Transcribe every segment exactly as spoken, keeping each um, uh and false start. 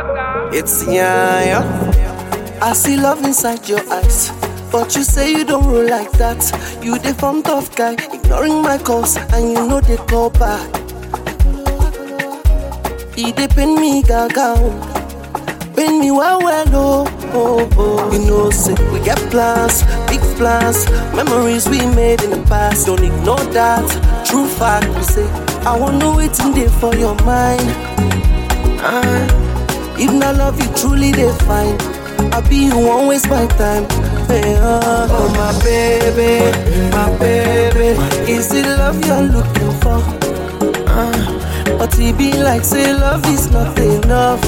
It's yeah, yeah. I see love inside your eyes, but you say you don't roll like that. You the fun tough guy, ignoring my calls, and you know they call back. He dey pain me gaga, oh. Pain me well well, oh, oh, oh. You know, say we get plans, big plans, memories we made in the past. Don't ignore that, true fact. We say I wanna wait in there for your mind. Ah. If not love you truly define, I be you won't waste my time. Hey, uh, oh my baby, my baby, is it love you're looking for? Uh, but it be like say love is not enough.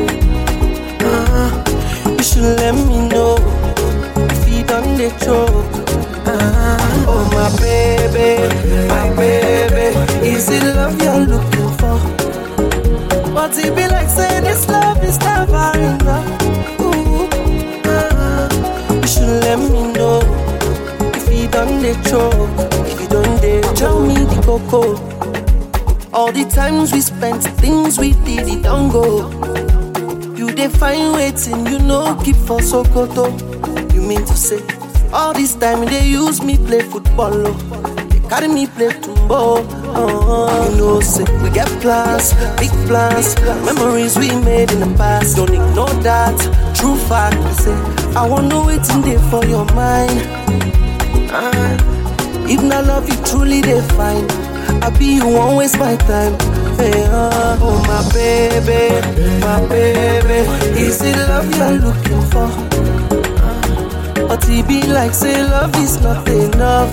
Uh, you should let me know if you done the choke. Uh, oh my baby, my baby, is it love you're looking for? But it be like saying this love is never enough. Ooh, uh, you should let me know if you done the choke, if you done the tell me the cocoa. All the times we spent, things we did, it don't go. You define waiting, you know keep for Sokoto. You mean to say all this time they use me play football, oh. They carry me play tumbo. Uh, you know, say we get plans, big plans, memories we made in the past. Don't ignore that, true fact. We say I wanna wait in there for your mind. Uh, if not love you truly define, I be you won't waste my time. Hey, uh, oh my baby, my baby, is it love you're looking for? Uh, but it be like say love is not enough.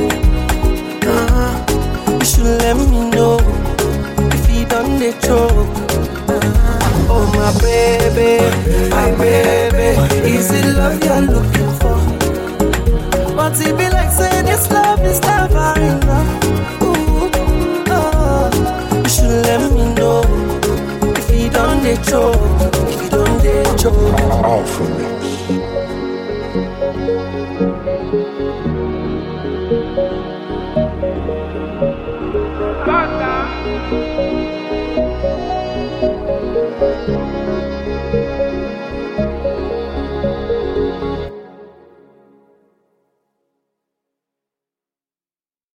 Uh, You should let me know if you done the choke. Uh, oh my baby, my baby, is it love you're looking for? But it be like saying this love is never enough. Ooh, oh, you should let me know if you done the choke, if you done the choke. Alpha Mix. Banda.